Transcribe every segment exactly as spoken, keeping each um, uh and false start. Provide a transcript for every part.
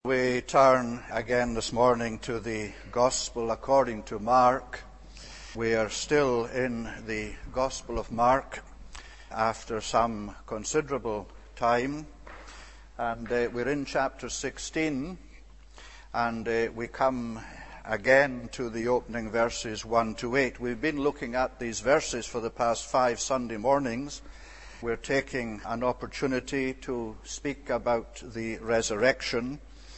We turn again this morning to the Gospel according to Mark. We are still in the Gospel of Mark after some considerable time, and uh, we're in chapter sixteen, and uh, we come again to the opening verses one to eight. We've been looking at these verses for the past five Sunday mornings. We're taking an opportunity to speak about the resurrection.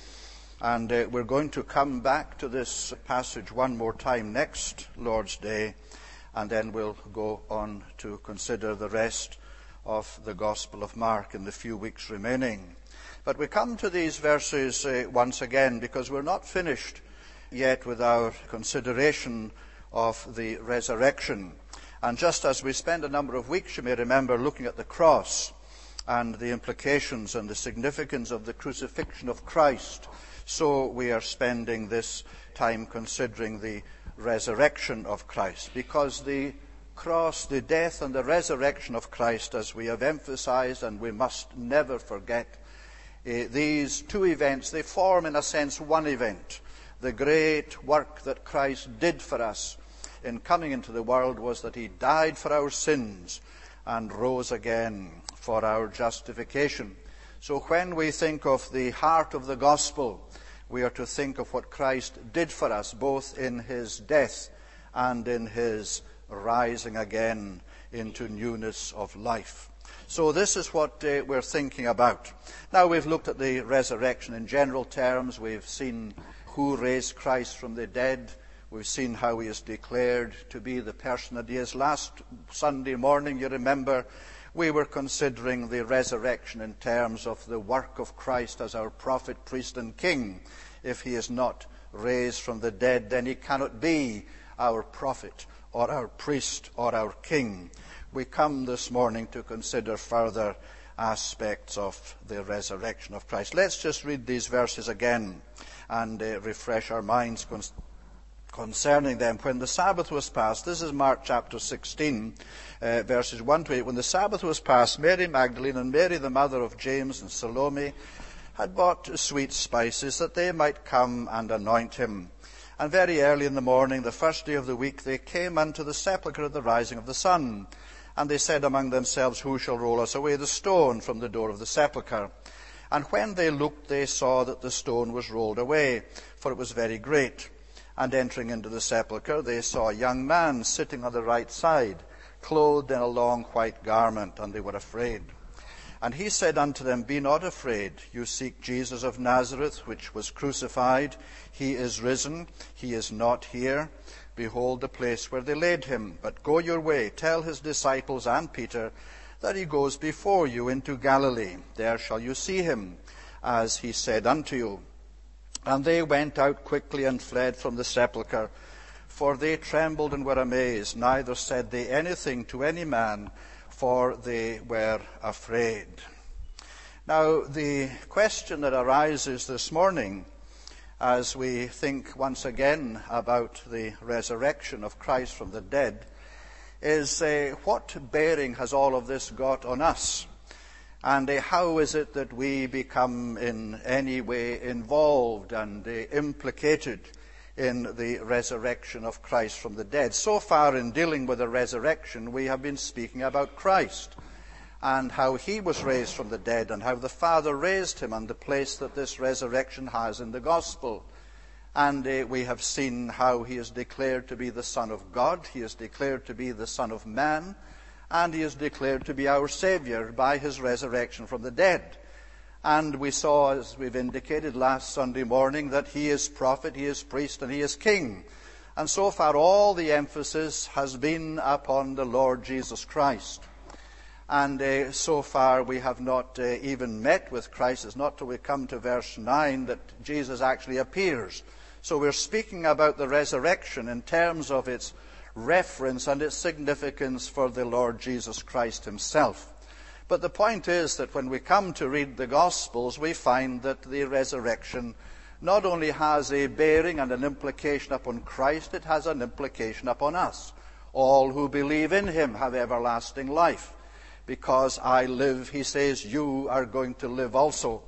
And uh, we're going to come back to this passage one more time next Lord's Day, and then we'll go on to consider the rest of the Gospel of Mark in the few weeks remaining. But we come to these verses uh, once again because we're not finished yet with our consideration of the resurrection. And just as we spent a number of weeks, you may remember, looking at the cross and the implications and the significance of the crucifixion of Christ, so we are spending this time considering the resurrection of Christ, because the cross, the death and the resurrection of Christ, as we have emphasized and we must never forget, uh, these two events, they form in a sense one event. The great work that Christ did for us in coming into the world was that he died for our sins and rose again for our justification. So when we think of the heart of the gospel, we are to think of what Christ did for us, both in his death and in his rising again into newness of life. So this is what uh, we're thinking about. Now, we've looked at the resurrection in general terms. We've seen who raised Christ from the dead. We've seen how he is declared to be the person that he is. Last Sunday morning, you remember, we were considering the resurrection in terms of the work of Christ as our prophet, priest, and king. If he is not raised from the dead, then he cannot be our prophet or our priest or our king. We come this morning to consider further aspects of the resurrection of Christ. Let's just read these verses again and uh, refresh our minds con- concerning them. When the Sabbath was past, this is Mark chapter sixteen, uh, verses one to eight. When the Sabbath was past, Mary Magdalene and Mary the mother of James and Salome had bought sweet spices that they might come and anoint him. And very early in the morning, the first day of the week, they came unto the sepulchre at the rising of the sun. And they said among themselves, Who shall roll us away the stone from the door of the sepulchre? And when they looked, they saw that the stone was rolled away, for it was very great. And entering into the sepulchre, they saw a young man sitting on the right side, clothed in a long white garment, and they were afraid. And he said unto them, Be not afraid. You seek Jesus of Nazareth, which was crucified. He is risen. He is not here. Behold the place where they laid him. But go your way, tell his disciples and Peter that he goes before you into Galilee. There shall you see him, as he said unto you. And they went out quickly and fled from the sepulchre, for they trembled and were amazed. Neither said they anything to any man, for they were afraid. Now, the question that arises this morning, as we think once again about the resurrection of Christ from the dead, is uh, what bearing has all of this got on us? And uh, how is it that we become in any way involved and uh, implicated in the resurrection of Christ from the dead? So far in dealing with the resurrection, we have been speaking about Christ and how he was raised from the dead and how the Father raised him and the place that this resurrection has in the gospel. And uh, we have seen how he is declared to be the Son of God, he is declared to be the Son of Man, and he is declared to be our Savior by his resurrection from the dead. And we saw, as we've indicated last Sunday morning, that he is prophet, he is priest, and he is king. And so far all the emphasis has been upon the Lord Jesus Christ. And uh, so far we have not uh, even met with Christ. It's not till we come to verse nine that Jesus actually appears. So we're speaking about the resurrection in terms of its reference and its significance for the Lord Jesus Christ himself. But the point is that when we come to read the Gospels, we find that the resurrection not only has a bearing and an implication upon Christ, it has an implication upon us. All who believe in him have everlasting life. Because I live, he says, you are going to live also.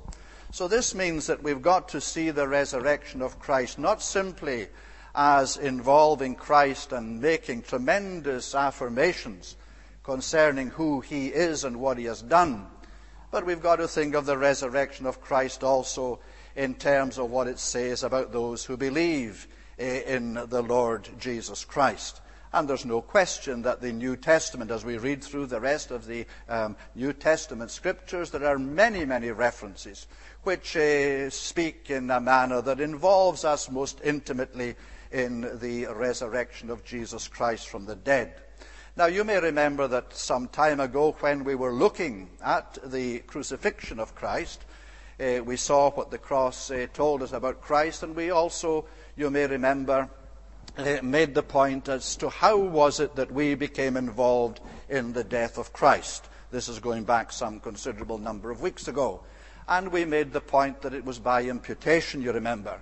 So this means that we've got to see the resurrection of Christ not simply as involving Christ and making tremendous affirmations concerning who he is and what he has done, but we've got to think of the resurrection of Christ also in terms of what it says about those who believe in the Lord Jesus Christ. And there's no question that the New Testament, as we read through the rest of the um, New Testament scriptures, there are many, many references which uh, speak in a manner that involves us most intimately in the resurrection of Jesus Christ from the dead. Now, you may remember that some time ago when we were looking at the crucifixion of Christ, uh, we saw what the cross uh, told us about Christ, and we also, you may remember, uh, made the point as to how was it that we became involved in the death of Christ. This is going back some considerable number of weeks ago. And we made the point that it was by imputation, you remember.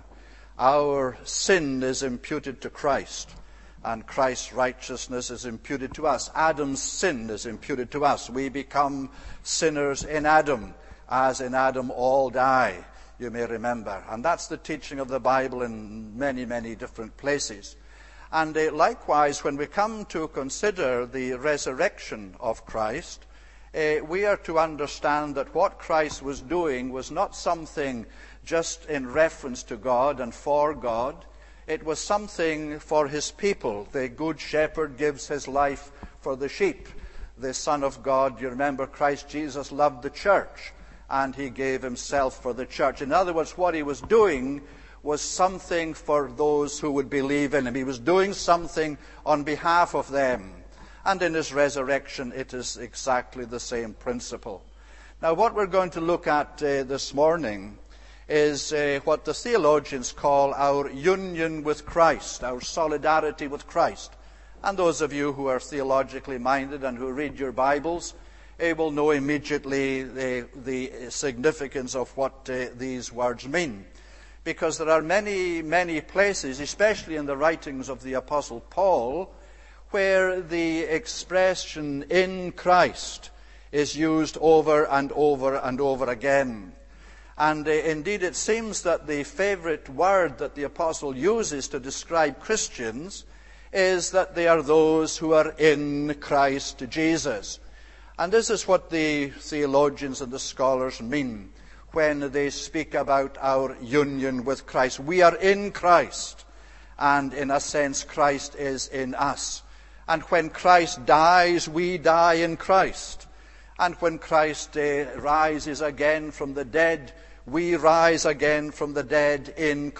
Our sin is imputed to Christ, and Christ's righteousness is imputed to us. Adam's sin is imputed to us. We become sinners in Adam, as in Adam all die, you may remember. And that's the teaching of the Bible in many, many different places. And uh, likewise, when we come to consider the resurrection of Christ, uh, we are to understand that what Christ was doing was not something just in reference to God and for God. It was something for his people. The good shepherd gives his life for the sheep. The Son of God, you remember, Christ Jesus loved the church, and he gave himself for the church. In other words, what he was doing was something for those who would believe in him. He was doing something on behalf of them. And in his resurrection, it is exactly the same principle. Now, what we're going to look at uh, this morning is uh, what the theologians call our union with Christ, our solidarity with Christ. And those of you who are theologically minded and who read your Bibles uh, will know immediately the, the significance of what uh, these words mean. Because there are many, many places, especially in the writings of the Apostle Paul, where the expression in Christ is used over and over and over again. And uh, indeed it seems that the favorite word that the apostle uses to describe Christians is that they are those who are in Christ Jesus. And this is what the theologians and the scholars mean when they speak about our union with Christ. We are in Christ, and in a sense Christ is in us. And when Christ dies, we die in Christ. And when Christ uh, rises again from the dead, we rise again from the dead in,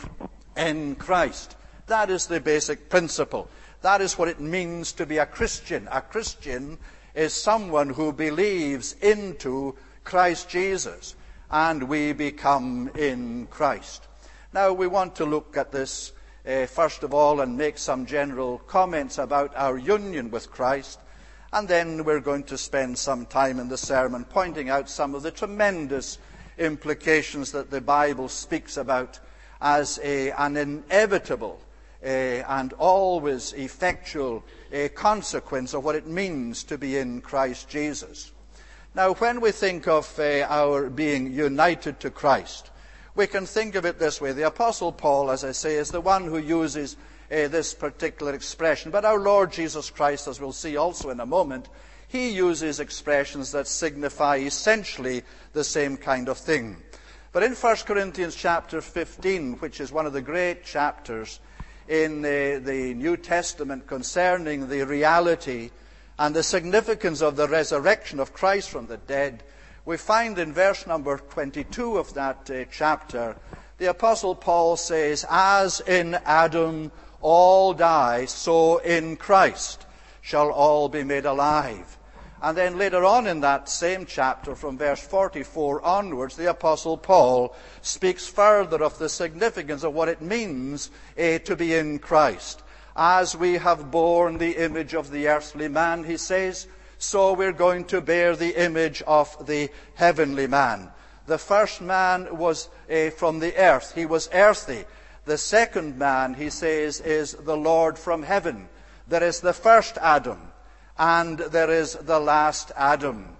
in Christ. That is the basic principle. That is what it means to be a Christian. A Christian is someone who believes into Christ Jesus, and we become in Christ. Now, we want to look at this uh, first of all and make some general comments about our union with Christ. And then we're going to spend some time in the sermon pointing out some of the tremendous implications that the Bible speaks about as a, an inevitable uh, and always effectual uh, consequence of what it means to be in Christ Jesus. Now, when we think of uh, our being united to Christ, we can think of it this way. The Apostle Paul, as I say, is the one who uses uh, this particular expression. But our Lord Jesus Christ, as we'll see also in a moment, he uses expressions that signify essentially the same kind of thing. But in First Corinthians chapter fifteen, which is one of the great chapters in uh, the New Testament concerning the reality and the significance of the resurrection of Christ from the dead, we find in verse number twenty-two of that uh, chapter, the Apostle Paul says, "As in Adam all die, so in Christ shall all be made alive." And then later on in that same chapter, from verse forty-four onwards, the Apostle Paul speaks further of the significance of what it means uh, to be in Christ. As we have borne the image of the earthly man, he says, so we're going to bear the image of the heavenly man. The first man was uh, from the earth. He was earthy. The second man, he says, is the Lord from heaven. There is the first Adam, and there is the last Adam.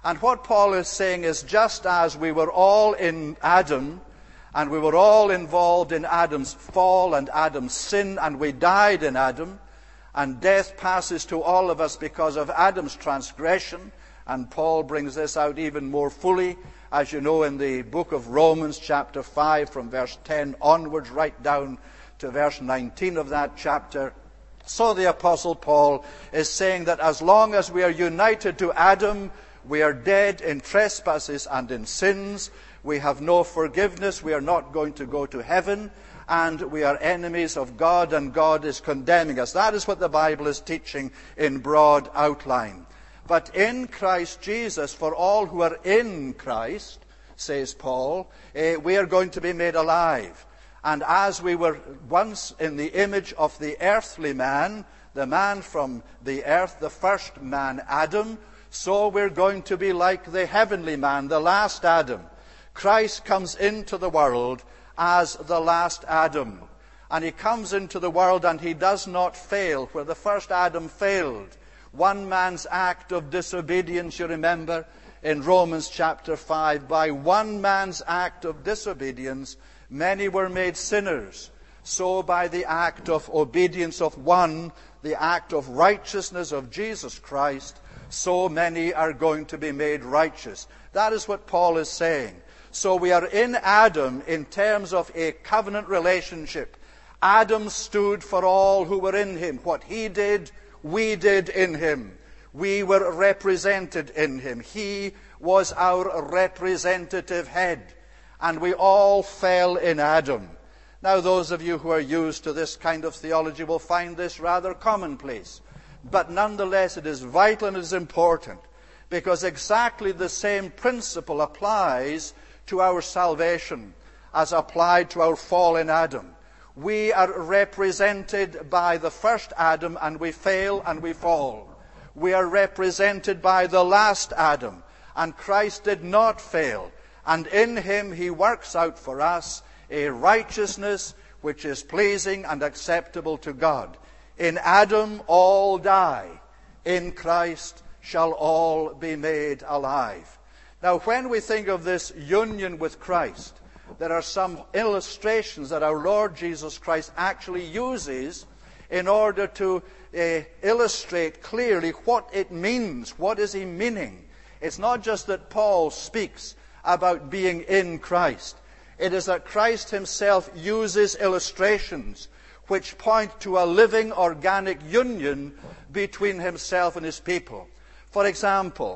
And what Paul is saying is, just as we were all in Adam, and we were all involved in Adam's fall and Adam's sin, and we died in Adam, and death passes to all of us because of Adam's transgression. And Paul brings this out even more fully, as you know, in the book of Romans, chapter five, from verse ten onwards, right down to verse nineteen of that chapter. So the Apostle Paul is saying that as long as we are united to Adam, we are dead in trespasses and in sins. We have no forgiveness. We are not going to go to heaven. And we are enemies of God, and God is condemning us. That is what the Bible is teaching in broad outline. But in Christ Jesus, for all who are in Christ, says Paul, eh, we are going to be made alive. And as we were once in the image of the earthly man, the man from the earth, the first man, Adam, so we're going to be like the heavenly man, the last Adam. Christ comes into the world as the last Adam. And he comes into the world and he does not fail where the first Adam failed. One man's act of disobedience, you remember, in Romans chapter five. By one man's act of disobedience, many were made sinners. So by the act of obedience of one, the act of righteousness of Jesus Christ, so many are going to be made righteous. That is what Paul is saying. So we are in Adam in terms of a covenant relationship. Adam stood for all who were in him. What he did, we did in him. We were represented in him. He was our representative head. And we all fell in Adam. Now, those of you who are used to this kind of theology will find this rather commonplace. But nonetheless, it is vital and it is important, because exactly the same principle applies to our salvation as applied to our fall in Adam. We are represented by the first Adam, and we fail and we fall. We are represented by the last Adam, and Christ did not fail. And in him he works out for us a righteousness which is pleasing and acceptable to God. In Adam all die. In Christ shall all be made alive. Now, when we think of this union with Christ, there are some illustrations that our Lord Jesus Christ actually uses in order to uh, illustrate clearly what it means. What is he meaning? It's not just that Paul speaks about being in Christ. It is that Christ himself uses illustrations which point to a living, organic union between himself and his people. For example,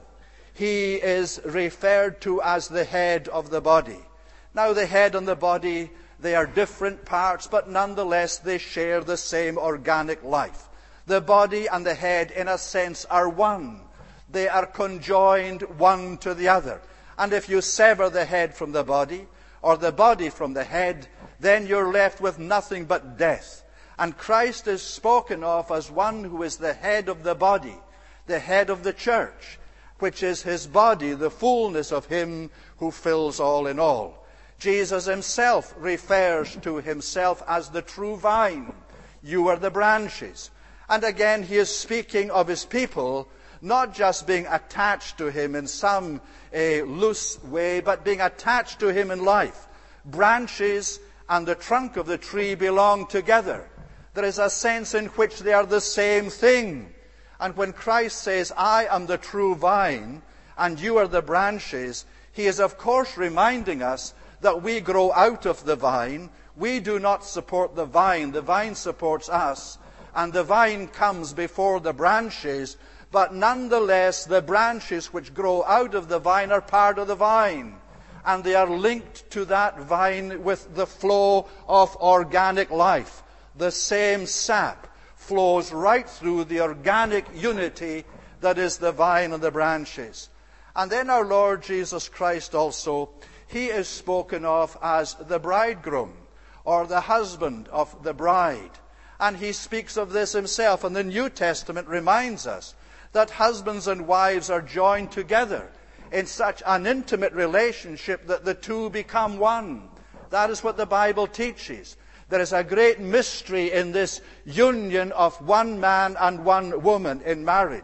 he is referred to as the head of the body. Now, the head and the body, they are different parts, but nonetheless they share the same organic life. The body and the head, in a sense, are one. They are conjoined one to the other. And if you sever the head from the body, or the body from the head, then you're left with nothing but death. And Christ is spoken of as one who is the head of the body, the head of the church, which is his body, the fullness of him who fills all in all. Jesus himself refers to himself as the true vine. You are the branches. And again, he is speaking of his people, not just being attached to him in some uh, loose way, but being attached to him in life. Branches and the trunk of the tree belong together. There is a sense in which they are the same thing. And when Christ says, I am the true vine, and you are the branches, he is of course reminding us that we grow out of the vine. We do not support the vine. The vine supports us. And the vine comes before the branches. But nonetheless, the branches which grow out of the vine are part of the vine. And they are linked to that vine with the flow of organic life. The same sap flows right through the organic unity that is the vine and the branches. And then our Lord Jesus Christ also, he is spoken of as the bridegroom, or the husband of the bride. And he speaks of this himself. And the New Testament reminds us that husbands and wives are joined together in such an intimate relationship that the two become one. That is what the Bible teaches. There is a great mystery in this union of one man and one woman in marriage.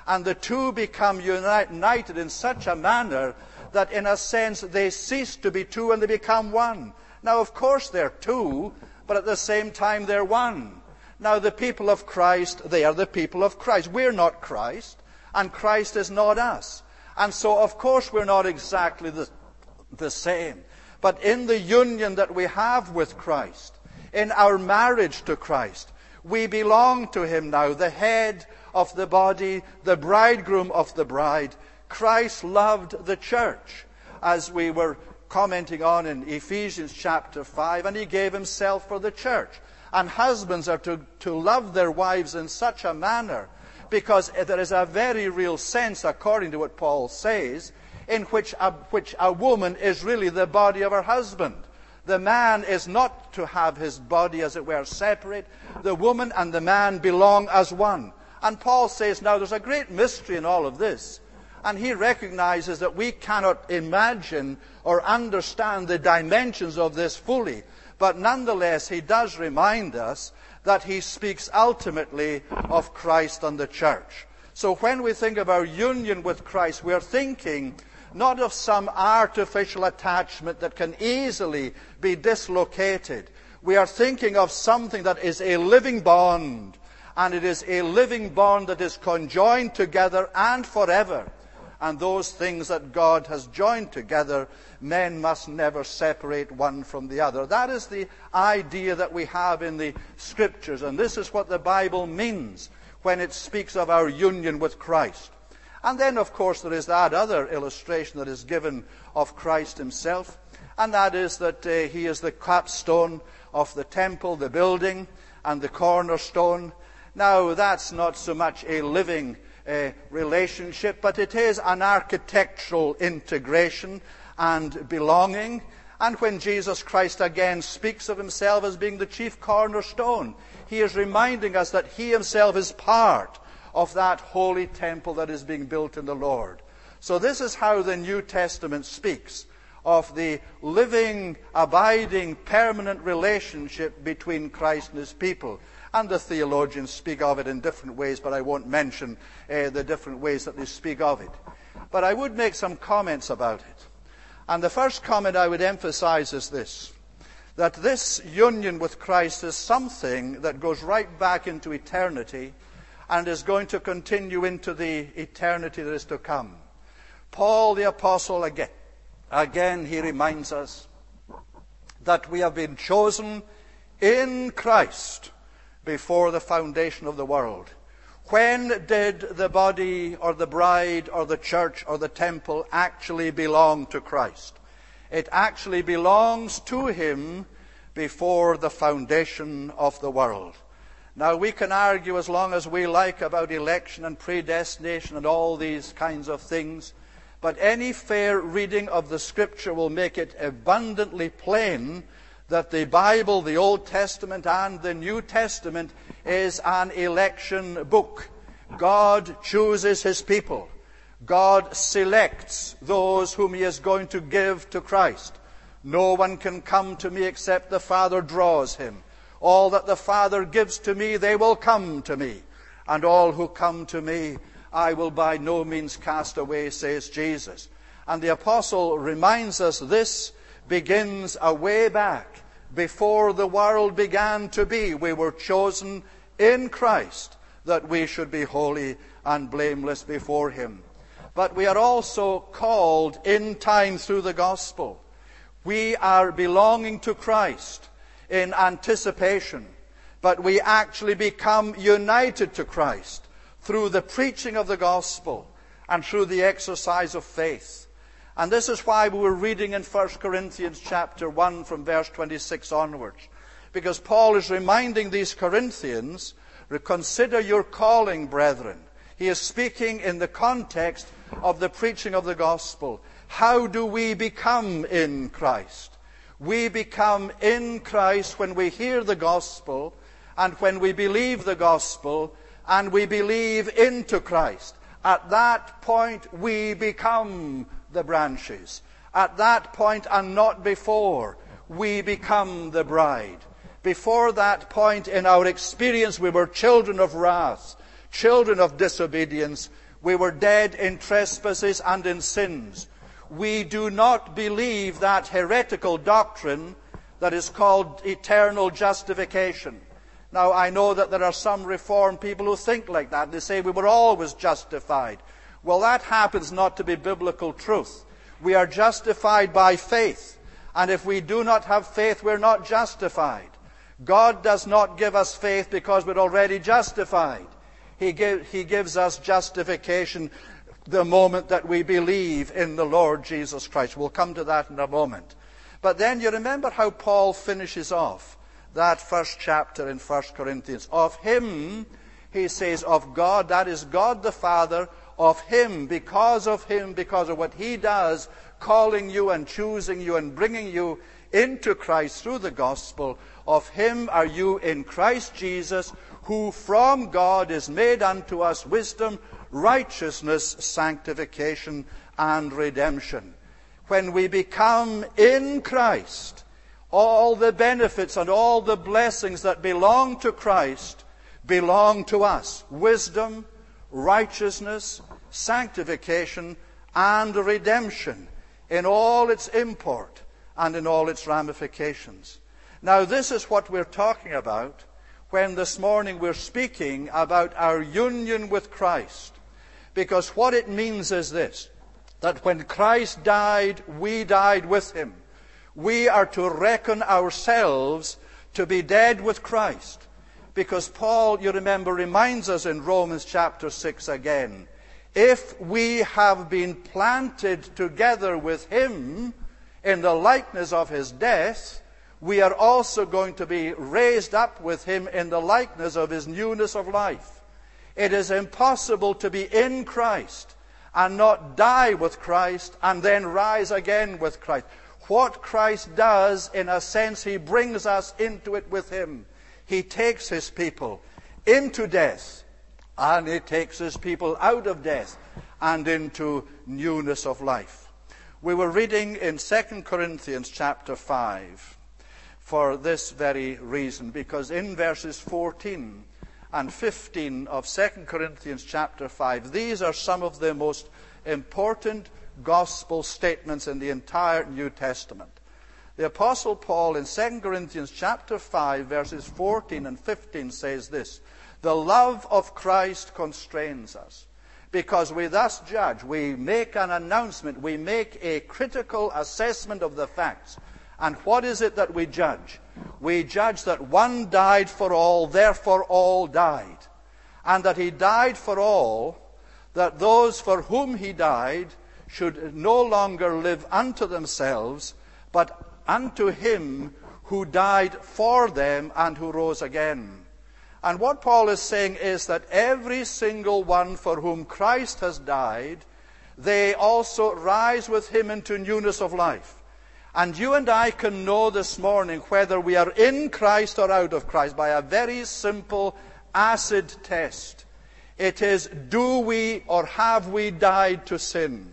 And the two become united in such a manner that in a sense they cease to be two and they become one. Now, of course, they're two, but at the same time they're one. Now, the people of Christ, they are the people of Christ. We're not Christ, and Christ is not us. And so, of course, we're not exactly the, the same. But in the union that we have with Christ, in our marriage to Christ, we belong to Him now, the head of the body, the bridegroom of the bride. Christ loved the church, as we were commenting on in Ephesians chapter five, and He gave Himself for the church. And husbands are to, to love their wives in such a manner, because there is a very real sense, according to what Paul says, in which a, which a woman is really the body of her husband. The man is not to have his body, as it were, separate. The woman and the man belong as one. And Paul says, now there's a great mystery in all of this. And he recognizes that we cannot imagine or understand the dimensions of this fully. But nonetheless, he does remind us that he speaks ultimately of Christ and the church. So when we think of our union with Christ, we're thinking not of some artificial attachment that can easily be dislocated. We are thinking of something that is a living bond, and it is a living bond that is conjoined together and forever. And those things that God has joined together, men must never separate one from the other. That is the idea that we have in the Scriptures, and this is what the Bible means when it speaks of our union with Christ. And then, of course, there is that other illustration that is given of Christ Himself, and that is that uh, He is the capstone of the temple, the building, and the cornerstone. Now, that's not so much a living uh, relationship, but it is an architectural integration and belonging. And when Jesus Christ again speaks of Himself as being the chief cornerstone, He is reminding us that He Himself is part of that holy temple that is being built in the Lord. So this is how the New Testament speaks of the living, abiding, permanent relationship between Christ and His people. And the theologians speak of it in different ways, but I won't mention uh, the different ways that they speak of it. But I would make some comments about it. And the first comment I would emphasize is this, that this union with Christ is something that goes right back into eternity and is going to continue into the eternity that is to come. Paul the Apostle, again, again he reminds us that we have been chosen in Christ before the foundation of the world. When did the body or the bride or the church or the temple actually belong to Christ? It actually belongs to Him before the foundation of the world. Now, we can argue as long as we like about election and predestination and all these kinds of things, but any fair reading of the Scripture will make it abundantly plain that the Bible, the Old Testament and the New Testament, is an election book. God chooses His people. God selects those whom He is going to give to Christ. No one can come to me except the Father draws him. All that the Father gives to me, they will come to me. And all who come to me, I will by no means cast away, says Jesus. And the Apostle reminds us this begins a way back. Before the world began to be, we were chosen in Christ that we should be holy and blameless before Him. But we are also called in time through the gospel. We are belonging to Christ in anticipation, but we actually become united to Christ through the preaching of the gospel and through the exercise of faith. And this is why we were reading in First Corinthians chapter one from verse twenty-six onwards. Because Paul is reminding these Corinthians, consider your calling, brethren. He is speaking in the context of the preaching of the gospel. How do we become in Christ? We become in Christ when we hear the gospel and when we believe the gospel and we believe into Christ. At that point we become the branches. At that point and not before, we become the bride. Before that point in our experience, we were children of wrath, children of disobedience. We were dead in trespasses and in sins. We do not believe that heretical doctrine that is called eternal justification. Now, I know that there are some Reformed people who think like that. They say we were always justified. Well, that happens not to be biblical truth. We are justified by faith. And if we do not have faith, we're not justified. God does not give us faith because we're already justified. He, give, he gives us justification the moment that we believe in the Lord Jesus Christ. We'll come to that in a moment. But then you remember how Paul finishes off that first chapter in First Corinthians. Of him, he says, of God, that is God the Father, of him, because of him, because of what he does, calling you and choosing you and bringing you into Christ through the gospel, of him are you in Christ Jesus, who from God is made unto us wisdom, righteousness, sanctification, and redemption. When we become in Christ, all the benefits and all the blessings that belong to Christ belong to us. Wisdom, righteousness, sanctification, and redemption in all its import and in all its ramifications. Now, this is what we're talking about when this morning we're speaking about our union with Christ. Because what it means is this, that when Christ died, we died with him. We are to reckon ourselves to be dead with Christ. Because Paul, you remember, reminds us in Romans chapter six again, if we have been planted together with him in the likeness of his death, we are also going to be raised up with him in the likeness of his newness of life. It is impossible to be in Christ and not die with Christ and then rise again with Christ. What Christ does, in a sense, he brings us into it with him. He takes his people into death, and he takes his people out of death and into newness of life. We were reading in Second Corinthians chapter five for this very reason, because in verses fourteen and fifteen of Second Corinthians chapter five, these are some of the most important gospel statements in the entire New Testament. The Apostle Paul in Second Corinthians chapter five, verses fourteen and fifteen says this, the love of Christ constrains us, because we thus judge, we make an announcement, we make a critical assessment of the facts. And what is it that we judge? We judge that one died for all, therefore all died. And that he died for all, that those for whom he died should no longer live unto themselves, but unto him who died for them and who rose again. And what Paul is saying is that every single one for whom Christ has died, they also rise with him into newness of life. And you and I can know this morning whether we are in Christ or out of Christ by a very simple acid test. It is, do we or have we died to sin?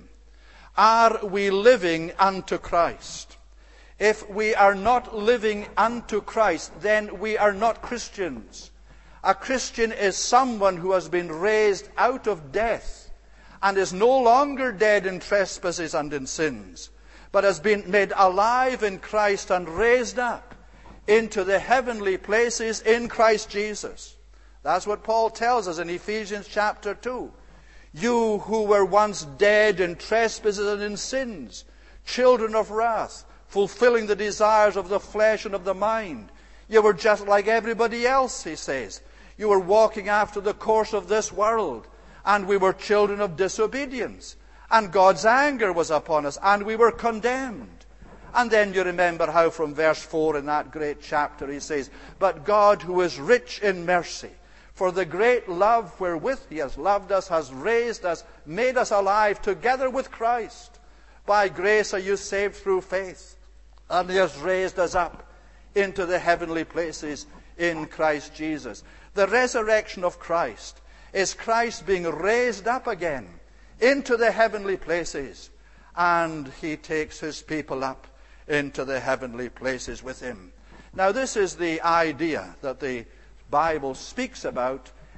Are we living unto Christ? If we are not living unto Christ, then we are not Christians. A Christian is someone who has been raised out of death and is no longer dead in trespasses and in sins, but has been made alive in Christ and raised up into the heavenly places in Christ Jesus. That's what Paul tells us in Ephesians chapter two. You who were once dead in trespasses and in sins, children of wrath, fulfilling the desires of the flesh and of the mind. You were just like everybody else, he says. You were walking after the course of this world, and we were children of disobedience. And God's anger was upon us, and we were condemned. And then you remember how from verse four in that great chapter he says, but God, who is rich in mercy, for the great love wherewith he has loved us, has raised us, made us alive together with Christ. By grace are you saved through faith. And he has raised us up into the heavenly places in Christ Jesus. The resurrection of Christ is Christ being raised up again into the heavenly places, and he takes his people up into the heavenly places with him. Now, this is the idea that the Bible speaks about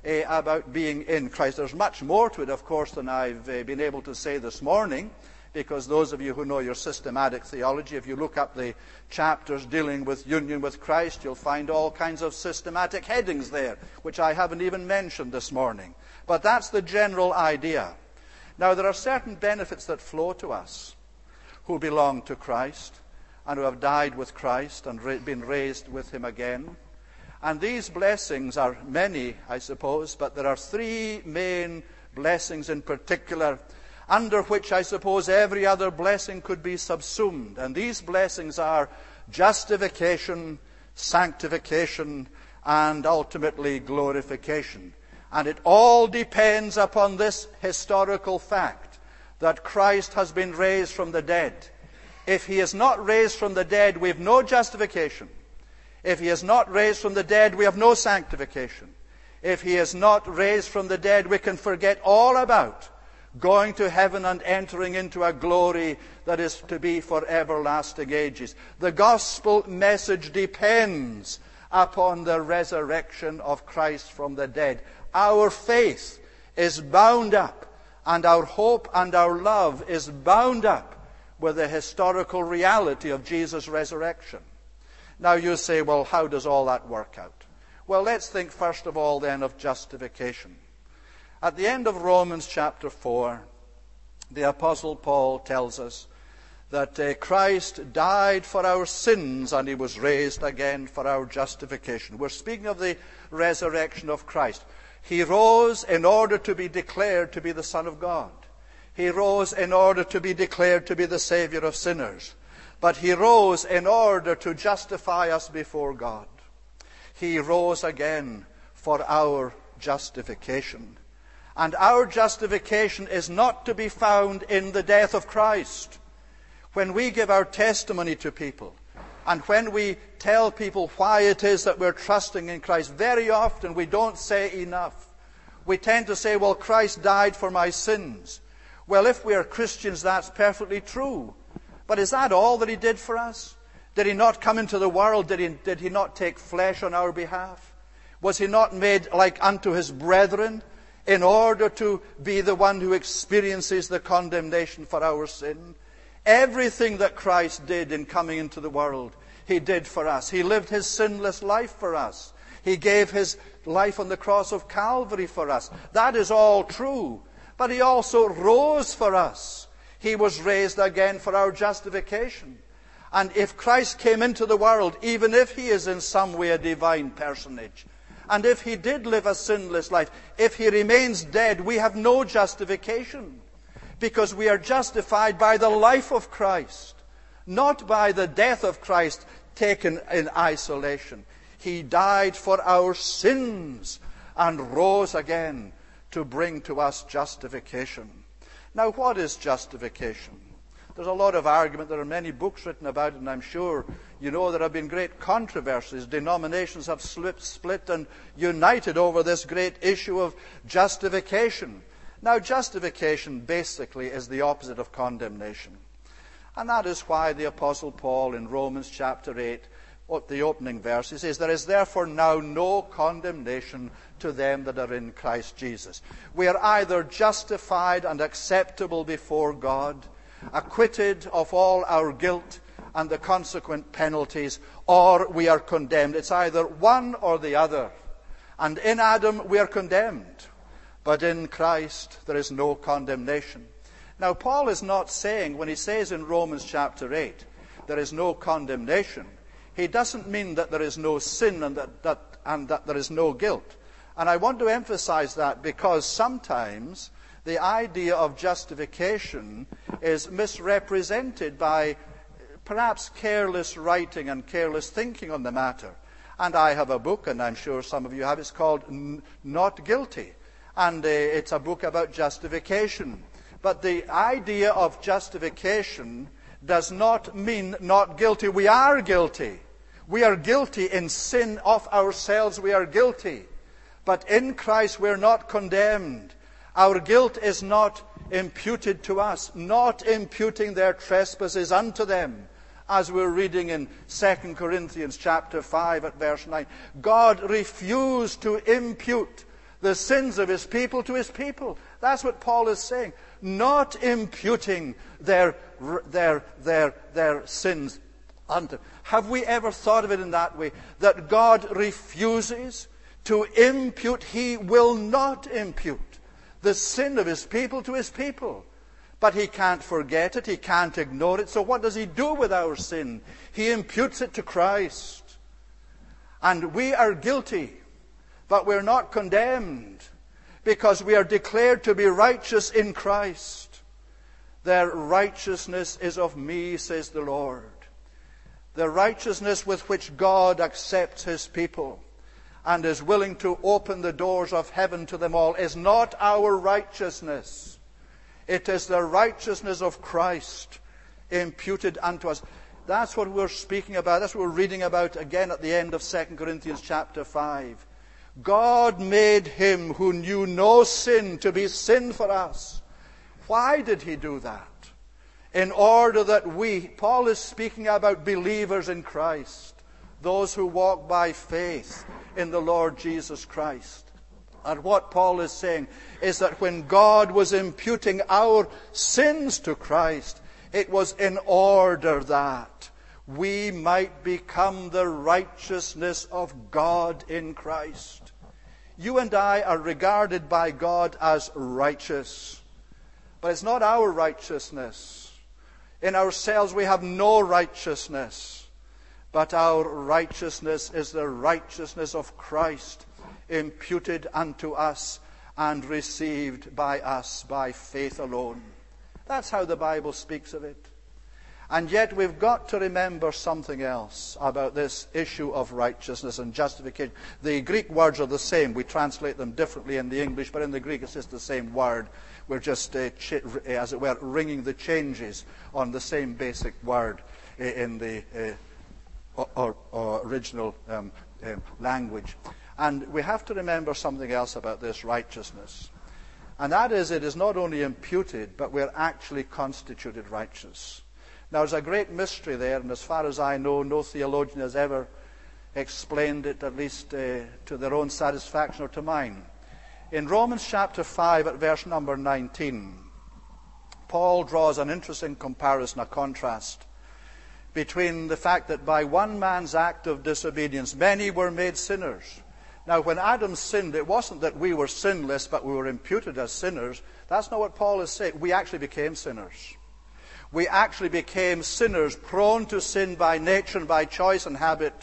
uh, about being in Christ. There's much more to it, of course, than I've uh, been able to say this morning, because those of you who know your systematic theology, if you look up the chapters dealing with union with Christ, you'll find all kinds of systematic headings there, which I haven't even mentioned this morning. But that's the general idea. Now, there are certain benefits that flow to us who belong to Christ and who have died with Christ and ra- been raised with him again. And these blessings are many, I suppose, but there are three main blessings in particular, under which I suppose every other blessing could be subsumed. And these blessings are justification, sanctification, and ultimately glorification. And it all depends upon this historical fact that Christ has been raised from the dead. If he is not raised from the dead, we have no justification. If he is not raised from the dead, we have no sanctification. If he is not raised from the dead, we can forget all about going to heaven and entering into a glory that is to be for everlasting ages. The gospel message depends upon the resurrection of Christ from the dead. Our faith is bound up, and our hope and our love is bound up with the historical reality of Jesus' resurrection. Now you say, well, how does all that work out? Well, let's think first of all then of justification. At the end of Romans chapter four, the Apostle Paul tells us that uh, Christ died for our sins and he was raised again for our justification. We're speaking of the resurrection of Christ. He rose in order to be declared to be the Son of God. He rose in order to be declared to be the Savior of sinners. But he rose in order to justify us before God. He rose again for our justification. And our justification is not to be found in the death of Christ. When we give our testimony to people, and when we tell people why it is that we're trusting in Christ, very often we don't say enough. We tend to say, well, Christ died for my sins. Well, if we are Christians, that's perfectly true. But is that all that he did for us? Did he not come into the world? Did he, did he not take flesh on our behalf? Was he not made like unto his brethren in order to be the one who experiences the condemnation for our sin? Everything that Christ did in coming into the world, he did for us. He lived his sinless life for us. He gave his life on the cross of Calvary for us. That is all true. But he also rose for us. He was raised again for our justification. And if Christ came into the world, even if he is in some way a divine personage, and if he did live a sinless life, if he remains dead, we have no justification. Because we are justified by the life of Christ, not by the death of Christ taken in isolation. He died for our sins and rose again to bring to us justification. Now, what is justification? There's a lot of argument. There are many books written about it, and I'm sure you know there have been great controversies. Denominations have split and united over this great issue of justification. Now, justification basically is the opposite of condemnation. And that is why the Apostle Paul in Romans chapter eight, the opening verse, he says, there is therefore now no condemnation to them that are in Christ Jesus. We are either justified and acceptable before God, acquitted of all our guilt and the consequent penalties, or we are condemned. It's either one or the other. And in Adam we are condemned. But in Christ there is no condemnation. Now, Paul is not saying, when he says in Romans chapter eight, there is no condemnation, he doesn't mean that there is no sin and that, that, and that there is no guilt. And I want to emphasize that because sometimes the idea of justification is misrepresented by perhaps careless writing and careless thinking on the matter. And I have a book, and I'm sure some of you have, it's called Not Guilty. And uh, it's a book about justification. But the idea of justification does not mean not guilty. We are guilty. We are guilty in sin of ourselves. We are guilty. But in Christ we're not condemned. Our guilt is not imputed to us, not imputing their trespasses unto them. As we're reading in Second Corinthians chapter five at verse nine. God refused to impute the sins of his people to his people. That's what Paul is saying. Not imputing their, their, their, their sins unto. Have we ever thought of it in that way? That God refuses to impute, he will not impute the sin of his people to his people. But he can't forget it, he can't ignore it. So what does he do with our sin? He imputes it to Christ. And we are guilty, but we're not condemned, because we are declared to be righteous in Christ. Their righteousness is of me, says the Lord. The righteousness with which God accepts his people and is willing to open the doors of heaven to them all is not our righteousness. It is the righteousness of Christ imputed unto us. That's what we're speaking about. That's what we're reading about again at the end of Second Corinthians chapter five. God made him who knew no sin to be sin for us. Why did he do that? In order that we, Paul is speaking about believers in Christ, those who walk by faith in the Lord Jesus Christ. And what Paul is saying is that when God was imputing our sins to Christ, it was in order that we might become the righteousness of God in Christ. You and I are regarded by God as righteous, but it's not our righteousness. In ourselves we have no righteousness, but our righteousness is the righteousness of Christ, imputed unto us and received by us by faith alone. That's how the Bible speaks of it. And yet we've got to remember something else about this issue of righteousness and justification. The Greek words are the same. We translate them differently in the English, but in the Greek it's just the same word. We're just, uh, ch- as it were, ringing the changes on the same basic word uh, in the uh, or, or original um, uh, language. And we have to remember something else about this righteousness. And that is, it is not only imputed, but we're actually constituted righteous. Now, there's a great mystery there, and as far as I know, no theologian has ever explained it, at least uh, to their own satisfaction or to mine. In Romans chapter five, at verse number nineteen, Paul draws an interesting comparison, a contrast, between the fact that by one man's act of disobedience, many were made sinners. Now, when Adam sinned, it wasn't that we were sinless, but we were imputed as sinners. That's not what Paul is saying. We actually became sinners. We actually became sinners, prone to sin by nature and by choice and habit.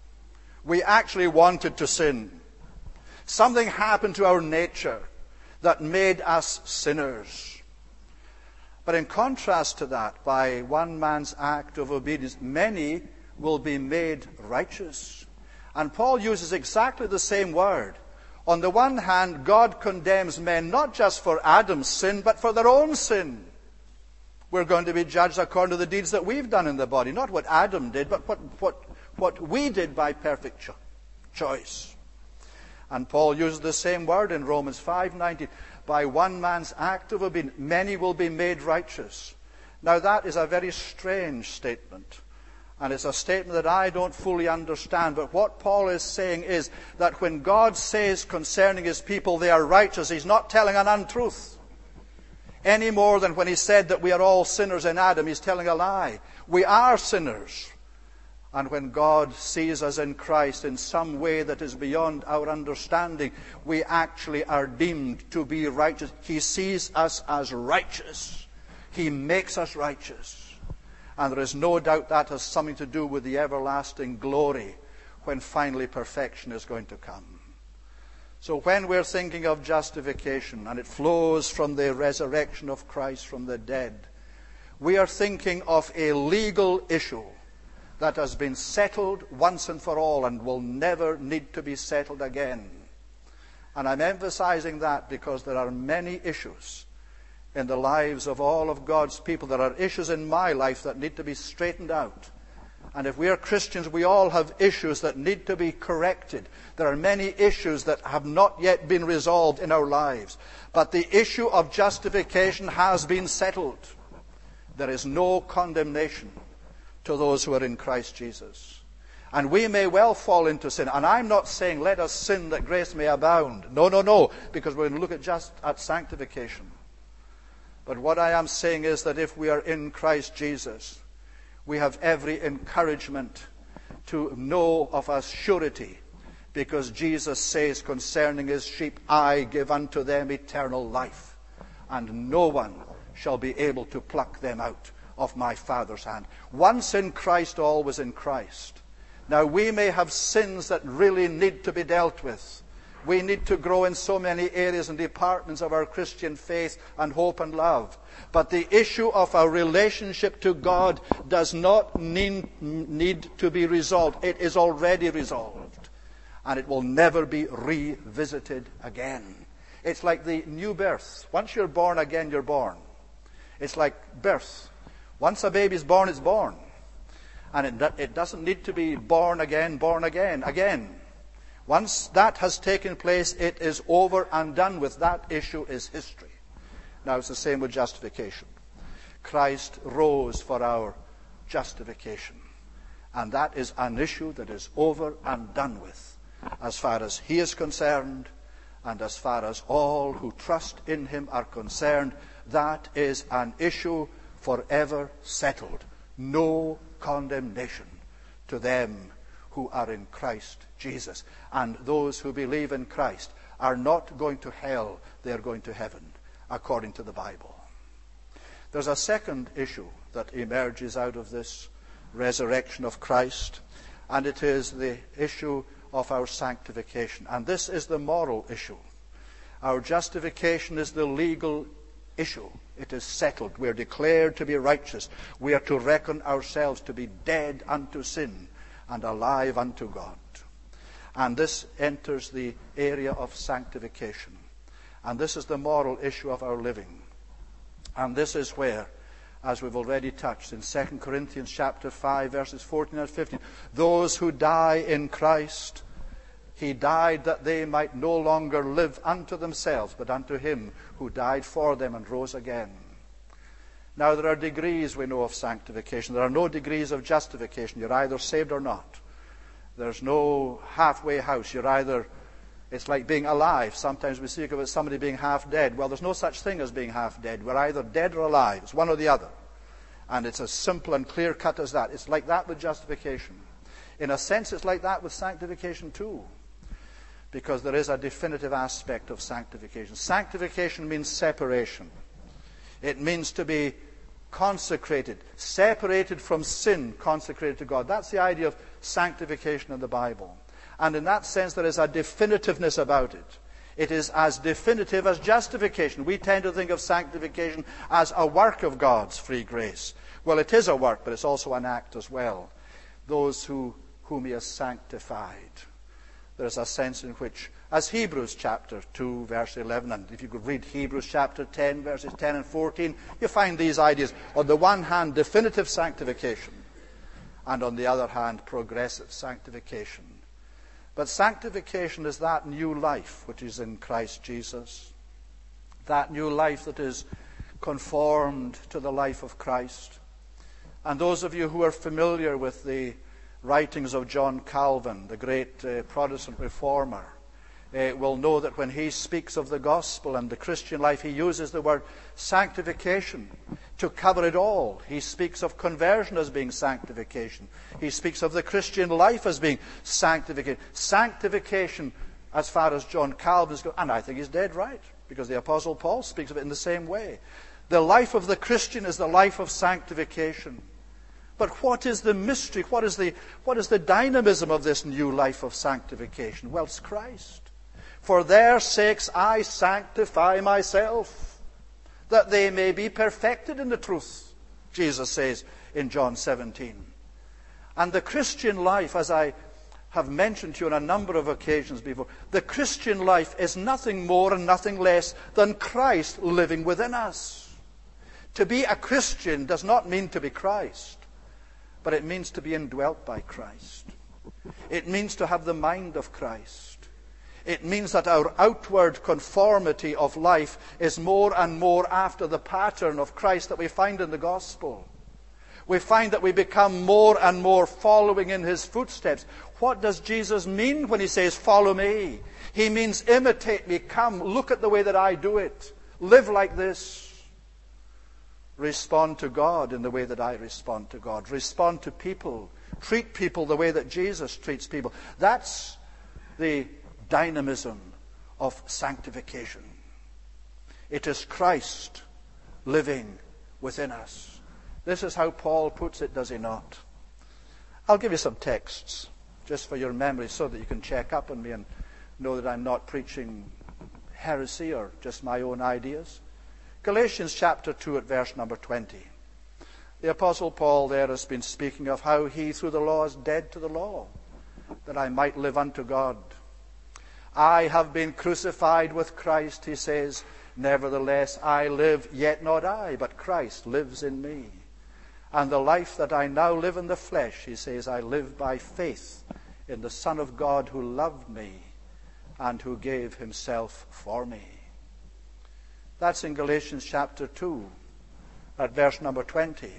We actually wanted to sin. Something happened to our nature that made us sinners. But in contrast to that, by one man's act of obedience, many will be made righteous. And Paul uses exactly the same word. On the one hand, God condemns men not just for Adam's sin, but for their own sin. We're going to be judged according to the deeds that we've done in the body. Not what Adam did, but what, what, what we did by perfect cho- choice. And Paul uses the same word in Romans five nineteen. By one man's act of obedience, many will be made righteous. Now that is a very strange statement. And it's a statement that I don't fully understand. But what Paul is saying is that when God says concerning his people they are righteous, he's not telling an untruth. Any more than when he said that we are all sinners in Adam, he's telling a lie. We are sinners. And when God sees us in Christ in some way that is beyond our understanding, we actually are deemed to be righteous. He sees us as righteous. He makes us righteous. And there is no doubt that has something to do with the everlasting glory when finally perfection is going to come. So when we're thinking of justification, and it flows from the resurrection of Christ from the dead, we are thinking of a legal issue that has been settled once and for all and will never need to be settled again. And I'm emphasizing that because there are many issues in the lives of all of God's people. There are issues in my life that need to be straightened out. And if we are Christians, we all have issues that need to be corrected. There are many issues that have not yet been resolved in our lives. But the issue of justification has been settled. There is no condemnation to those who are in Christ Jesus. And we may well fall into sin. And I'm not saying let us sin that grace may abound. No, no, no. Because we're going to look at just at sanctification. But what I am saying is that if we are in Christ Jesus, we have every encouragement to know of a surety. Because Jesus says concerning his sheep, I give unto them eternal life, and no one shall be able to pluck them out of my Father's hand. Once in Christ, always in Christ. Now we may have sins that really need to be dealt with. We need to grow in so many areas and departments of our Christian faith and hope and love. But the issue of our relationship to God does not need, need to be resolved. It is already resolved. And it will never be revisited again. It's like the new birth. Once you're born again, you're born. It's like birth. Once a baby's born, it's born. And it, it doesn't need to be born again, born again, again. Once that has taken place, it is over and done with. That issue is history. Now it's the same with justification. Christ rose for our justification. And that is an issue that is over and done with, as far as he is concerned, and as far as all who trust in him are concerned. That is an issue forever settled. No condemnation to them who are in Christ Jesus. And those who believe in Christ are not going to hell, they are going to heaven, according to the Bible. There's a second issue that emerges out of this resurrection of Christ, and it is the issue of our sanctification. And this is the moral issue. Our justification is the legal issue. It is settled. We are declared to be righteous. We are to reckon ourselves to be dead unto sin and alive unto God. And this enters the area of sanctification. And this is the moral issue of our living. And this is where, as we've already touched in Second Corinthians chapter five, verses fourteen and fifteen, those who die in Christ, he died that they might no longer live unto themselves, but unto him who died for them and rose again. Now there are degrees, we know, of sanctification. There are no degrees of justification. You're either saved or not. There's no halfway house. You're either, it's like being alive. Sometimes we speak about somebody being half dead. Well, there's no such thing as being half dead. We're either dead or alive. It's one or the other. And it's as simple and clear cut as that. It's like that with justification. In a sense, it's like that with sanctification too. Because there is a definitive aspect of sanctification. Sanctification means separation. It means to be consecrated, separated from sin, consecrated to God. That's the idea of sanctification in the Bible. And in that sense, there is a definitiveness about it. It is as definitive as justification. We tend to think of sanctification as a work of God's free grace. Well, it is a work, but it's also an act as well. Those who, whom he has sanctified. There's a sense in which, as Hebrews chapter two, verse eleven, and if you could read Hebrews chapter ten, verses ten and fourteen, you find these ideas. On the one hand, definitive sanctification, and on the other hand, progressive sanctification. But sanctification is that new life which is in Christ Jesus, that new life that is conformed to the life of Christ. And those of you who are familiar with the writings of John Calvin, the great uh, Protestant reformer, uh, will know that when he speaks of the gospel and the Christian life, he uses the word sanctification to cover it all. He speaks of conversion as being sanctification. He speaks of the Christian life as being sanctification. Sanctification, as far as John Calvin is concerned, and I think he's dead right, because the Apostle Paul speaks of it in the same way. The life of the Christian is the life of sanctification. But what is the mystery? What is the, what is the dynamism of this new life of sanctification? Well, it's Christ. For their sakes I sanctify myself, that they may be perfected in the truth, Jesus says in John seventeen. And the Christian life, as I have mentioned to you on a number of occasions before, the Christian life is nothing more and nothing less than Christ living within us. To be a Christian does not mean to be Christ. But it means to be indwelt by Christ. It means to have the mind of Christ. It means that our outward conformity of life is more and more after the pattern of Christ that we find in the gospel. We find that we become more and more following in his footsteps. What does Jesus mean when he says, follow me? He means imitate me. Come, look at the way that I do it. Live like this. Respond to God in the way that I respond to God. Respond to people. Treat people the way that Jesus treats people. That's the dynamism of sanctification. It is Christ living within us. This is how Paul puts it, does he not? I'll give you some texts just for your memory so that you can check up on me and know that I'm not preaching heresy or just my own ideas. Galatians chapter two at verse number twenty. The Apostle Paul there has been speaking of how he through the law is dead to the law, that I might live unto God. I have been crucified with Christ, he says. Nevertheless, I live, yet not I, but Christ lives in me. And the life that I now live in the flesh, he says, I live by faith in the Son of God who loved me and who gave himself for me. That's in Galatians chapter two, at verse number twenty.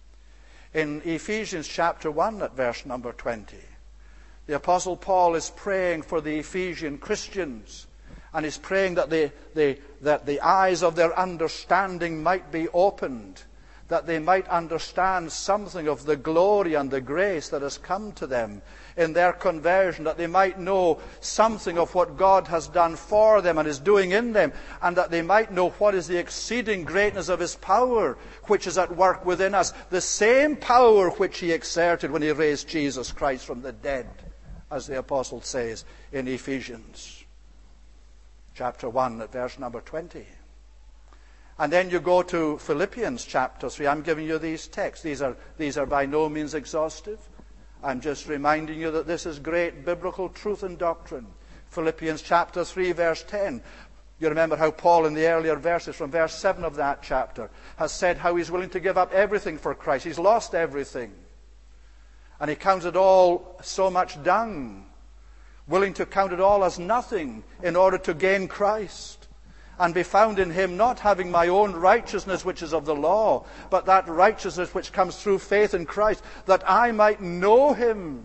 In Ephesians chapter one, at verse number twenty, the Apostle Paul is praying for the Ephesian Christians, and he's praying that the, the, that the eyes of their understanding might be opened, that they might understand something of the glory and the grace that has come to them in their conversion, that they might know something of what God has done for them and is doing in them, and that they might know what is the exceeding greatness of his power, which is at work within us, the same power which he exerted when he raised Jesus Christ from the dead, as the apostle says in Ephesians chapter one at verse number twenty. And then you go to Philippians chapter three. I'm giving you these texts. These are, these are by no means exhaustive. I'm just reminding you that this is great biblical truth and doctrine. Philippians chapter three, verse ten. You remember how Paul in the earlier verses, from verse seven of that chapter, has said how he's willing to give up everything for Christ. He's lost everything. And he counts it all so much dung, willing to count it all as nothing in order to gain Christ and be found in him, not having my own righteousness which is of the law, but that righteousness which comes through faith in Christ, that I might know him,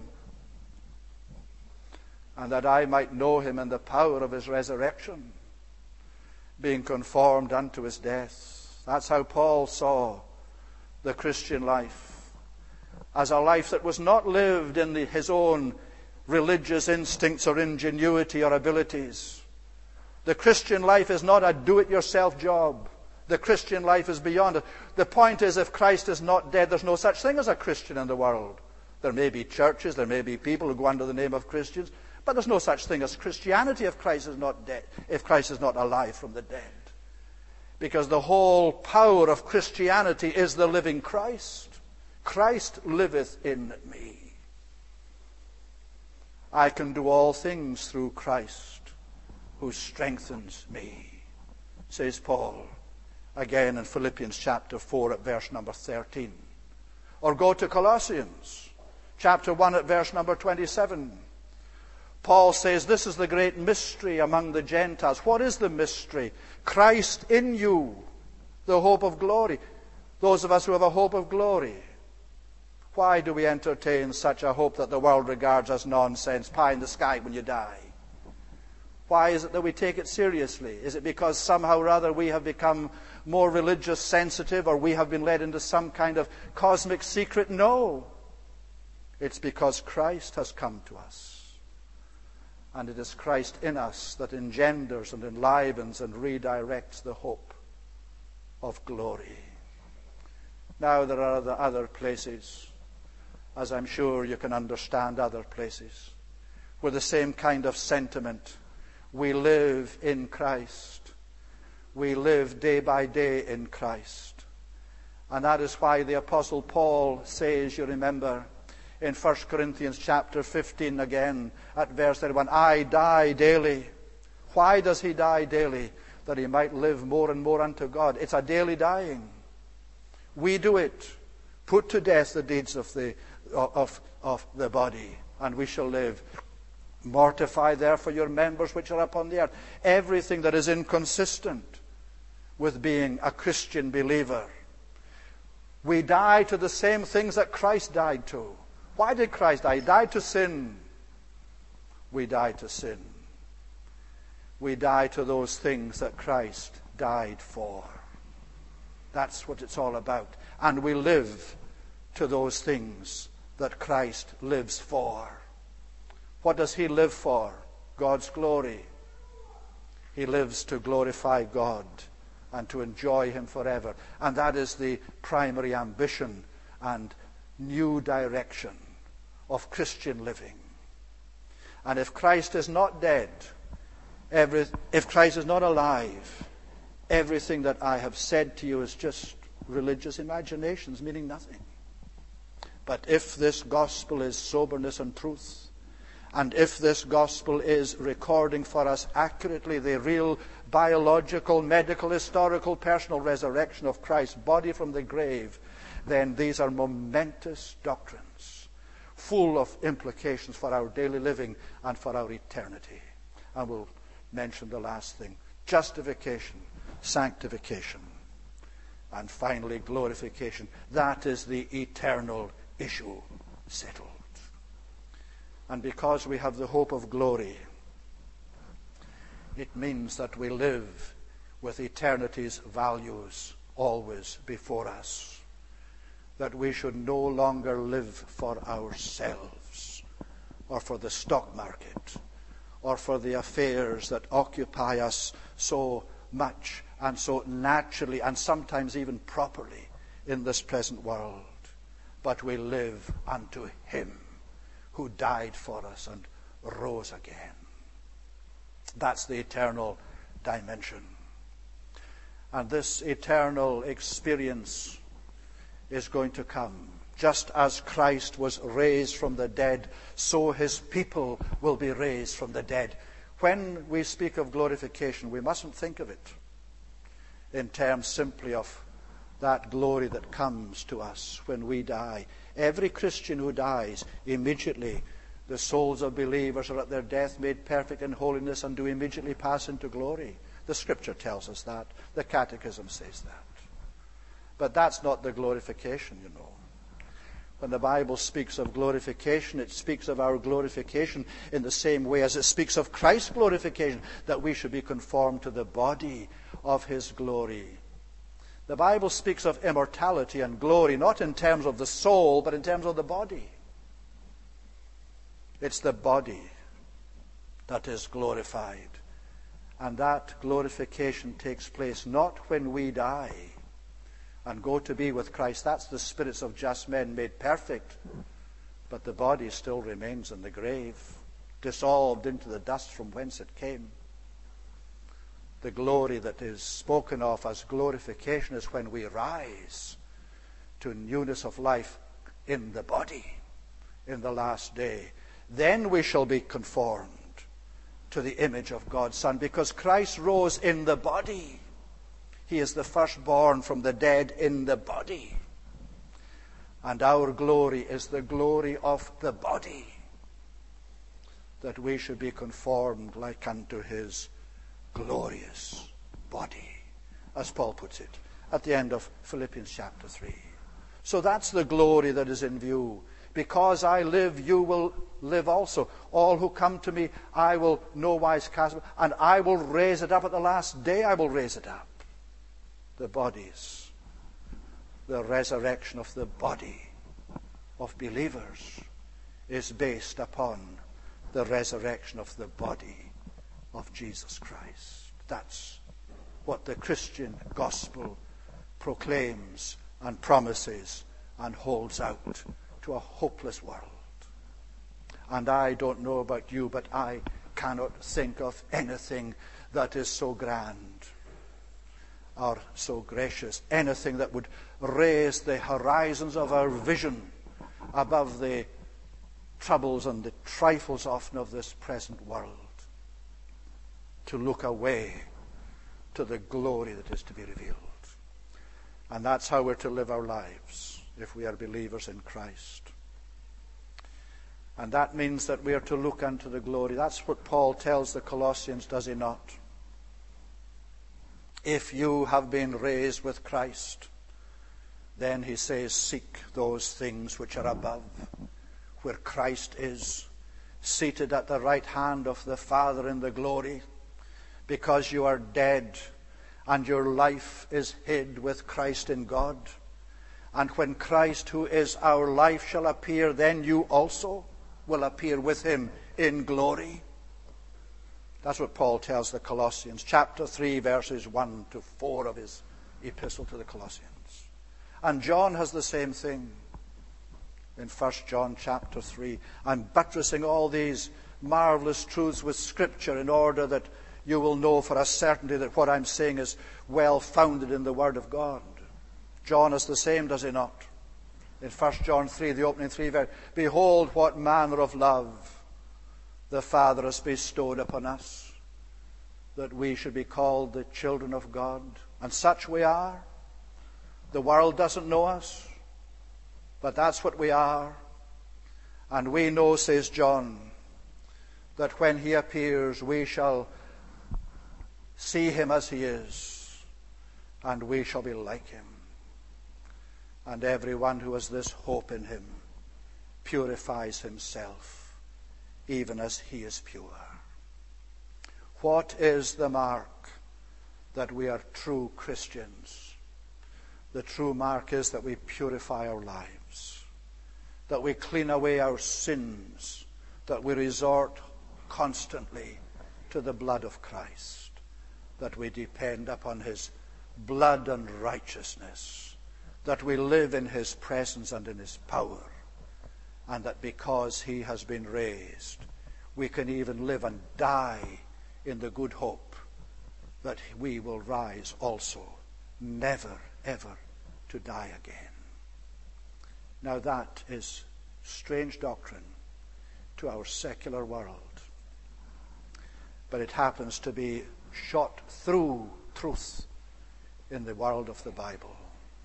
and that I might know him in the power of his resurrection, being conformed unto his death. That's how Paul saw the Christian life, as a life that was not lived in the, his own religious instincts or ingenuity or abilities. The Christian life is not a do-it-yourself job. The Christian life is beyond it. The point is, if Christ is not dead, there's no such thing as a Christian in the world. There may be churches, there may be people who go under the name of Christians, but there's no such thing as Christianity if Christ is not dead, if Christ is not alive from the dead. Because the whole power of Christianity is the living Christ. Christ liveth in me. I can do all things through Christ who strengthens me, says Paul again in Philippians chapter four at verse number thirteen. Or go to Colossians chapter one at verse number twenty-seven. Paul says this is the great mystery among the Gentiles. What is the mystery? Christ in you, the hope of glory. Those of us who have a hope of glory. Why do we entertain such a hope that the world regards as nonsense, pie in the sky when you die? Why is it that we take it seriously? Is it because somehow or other we have become more religious sensitive, or we have been led into some kind of cosmic secret? No. It's because Christ has come to us. And it is Christ in us that engenders and enlivens and redirects the hope of glory. Now there are the other places, as I'm sure you can understand other places, where the same kind of sentiment. We live in Christ. We live day by day in Christ. And that is why the Apostle Paul says, you remember, in First Corinthians chapter fifteen again, at verse thirty-one, I die daily. Why does he die daily? That he might live more and more unto God. It's a daily dying. We do it. Put to death the deeds of the, of, of the body, and we shall live. Mortify therefore your members which are upon the earth. Everything that is inconsistent with being a Christian believer We die to the same things that Christ died to. Why did Christ die? He died to sin. We die to sin. We die to those things that Christ died for. That's what it's all about. And we live to those things that Christ lives for. What does he live for? God's glory. He lives to glorify God and to enjoy him forever. And that is the primary ambition and new direction of Christian living. And if Christ is not dead, every, if Christ is not alive, everything that I have said to you is just religious imaginations, meaning nothing. But if this gospel is soberness and truth, and if this gospel is recording for us accurately the real biological, medical, historical, personal resurrection of Christ's body from the grave, then these are momentous doctrines, full of implications for our daily living and for our eternity. And we'll mention the last thing: justification, sanctification, and finally glorification. That is the eternal issue settled. And because we have the hope of glory, it means that we live with eternity's values always before us. That we should no longer live for ourselves, or for the stock market, or for the affairs that occupy us so much and so naturally and sometimes even properly in this present world. But we live unto him who died for us and rose again. That's the eternal dimension. And this eternal experience is going to come. Just as Christ was raised from the dead, so his people will be raised from the dead. When we speak of glorification, we mustn't think of it in terms simply of that glory that comes to us when we die. Every Christian who dies, immediately the souls of believers are at their death made perfect in holiness and do immediately pass into glory. The Scripture tells us that. The Catechism says that. But that's not the glorification, you know. When the Bible speaks of glorification, it speaks of our glorification in the same way as it speaks of Christ's glorification, that we should be conformed to the body of his glory. The Bible speaks of immortality and glory, not in terms of the soul, but in terms of the body. It's the body that is glorified. And that glorification takes place not when we die and go to be with Christ. That's the spirits of just men made perfect. But the body still remains in the grave, dissolved into the dust from whence it came. The glory that is spoken of as glorification is when we rise to newness of life in the body in the last day. Then we shall be conformed to the image of God's Son, because Christ rose in the body. He is the firstborn from the dead in the body. And our glory is the glory of the body, that we should be conformed like unto his glorious body, as Paul puts it at the end of Philippians chapter three. So that's the glory that is in view. Because I live, you will live also. All who come to me, I will no wise cast, and I will raise it up at the last day. I will raise it up. The bodies, the resurrection of the body of believers is based upon the resurrection of the body of Jesus Christ. That's what the Christian gospel proclaims and promises and holds out to a hopeless world. And I don't know about you, but I cannot think of anything that is so grand or so gracious, anything that would raise the horizons of our vision above the troubles and the trifles often of this present world, to look away to the glory that is to be revealed. And that's how we're to live our lives if we are believers in Christ. And that means that we are to look unto the glory. That's what Paul tells the Colossians, does he not? If you have been raised with Christ, Then he says, seek those things which are above, where Christ is, seated at the right hand of the Father in the glory, because you are dead, and your life is hid with Christ in God. And when Christ, who is our life, shall appear, then you also will appear with him in glory. That's what Paul tells the Colossians, chapter three, verses one to four of his epistle to the Colossians. And John has the same thing in First John chapter three. I'm buttressing all these marvelous truths with Scripture in order that you will know for a certainty that what I'm saying is well founded in the Word of God. John is the same, does he not? In First John three, the opening three verses, behold what manner of love the Father has bestowed upon us, that we should be called the children of God. And such we are. The world doesn't know us, but that's what we are. And we know, says John, that when he appears, we shall see him as he is, and we shall be like him. And everyone who has this hope in him purifies himself, even as he is pure. What is the mark that we are true Christians? The true mark is that we purify our lives, that we clean away our sins, that we resort constantly to the blood of Christ, that we depend upon his blood and righteousness, that we live in his presence and in his power, and that because he has been raised, we can even live and die in the good hope that we will rise also, never, ever to die again. Now that is strange doctrine to our secular world, but it happens to be shot through truth in the world of the Bible.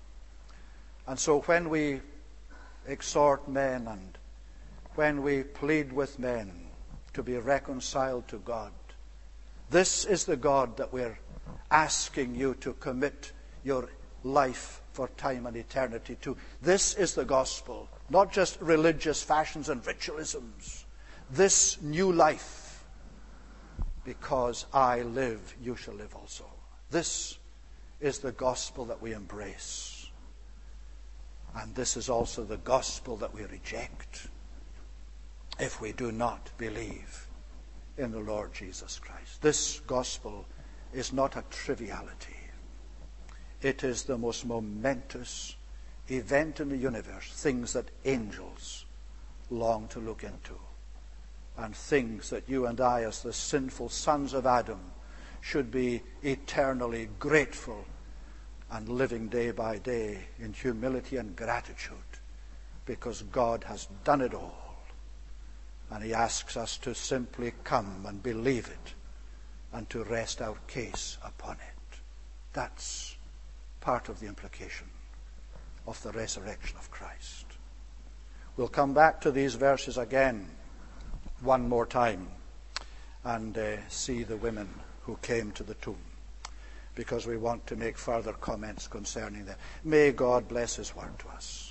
And so when we exhort men and when we plead with men to be reconciled to God, this is the God that we're asking you to commit your life for time and eternity to. This is the gospel, not just religious fashions and ritualisms. This new life, because I live, you shall live also. This is the gospel that we embrace. And this is also the gospel that we reject if we do not believe in the Lord Jesus Christ. This gospel is not a triviality. It is the most momentous event in the universe, things that angels long to look into, and things that you and I, as the sinful sons of Adam, should be eternally grateful and living day by day in humility and gratitude, because God has done it all. And he asks us to simply come and believe it and to rest our case upon it. That's part of the implication of the resurrection of Christ. We'll come back to these verses again one more time and uh, see the women who came to the tomb, because we want to make further comments concerning them. May God bless his word to us.